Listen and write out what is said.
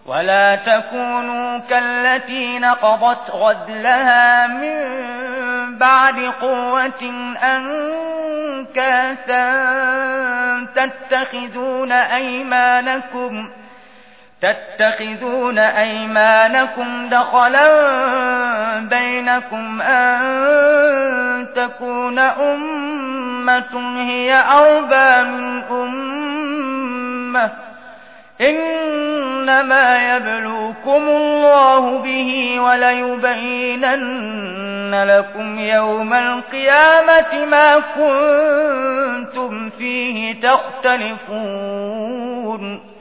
ولا تكونوا كالتي نقضت غزلها من بعد قوة أنكاثا تتخذون أيمانكم دخلا بينكم أن تكون أمة هي أربى من أمة إنما يبلوكم الله به وليبينن لكم يوم القيامة ما كنتم فيه تختلفون